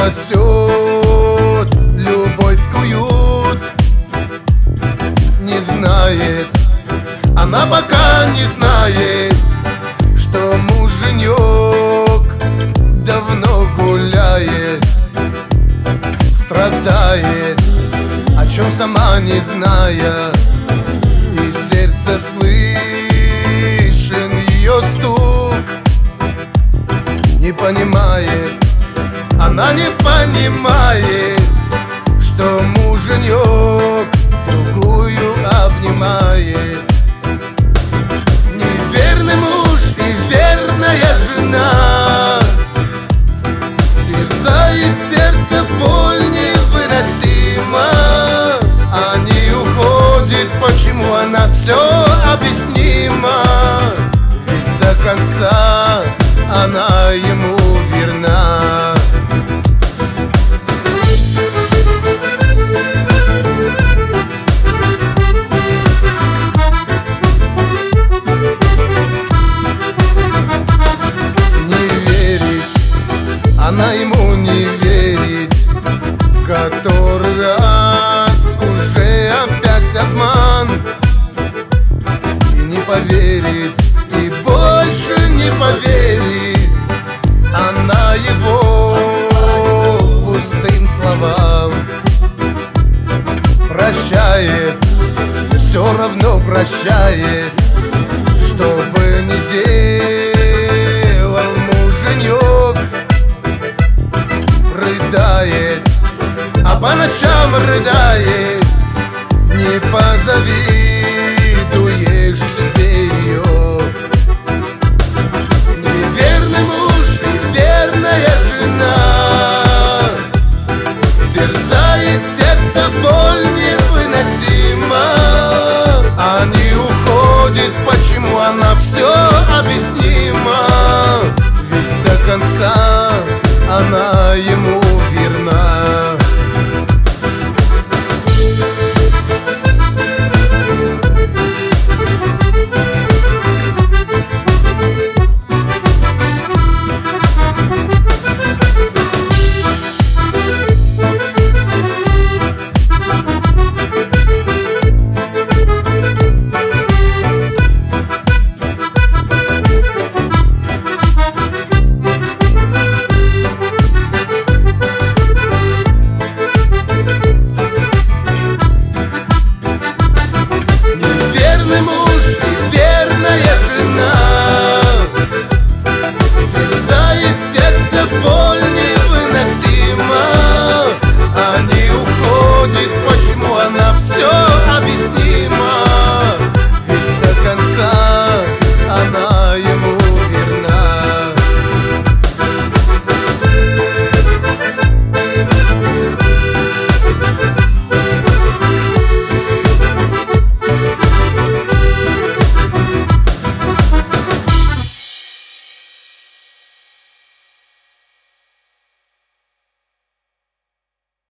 спасет любовь в уют. Не знает, она пока не знает, что муженек давно гуляет, страдает, о чем сама не зная, и сердце слышен ее стук. Не понимает, она не понимает, что муженек другую обнимает. Неверный муж и верная жена терзает сердце, боль невыносима. Они уходят, почему она все объяснима, ведь до конца она ему верна. Она ему не верит, в который раз уже опять обман. И не поверит, и больше не поверит она его пустым словам. Прощает, все равно прощает, что бы ни делал муженек. Рыдает, а по ночам рыдает, не позавидуешь себе ее. Неверный муж и верная жена терзает сердце, боль невыносима. Они уходят, почему она все объяснима, ведь до конца она ему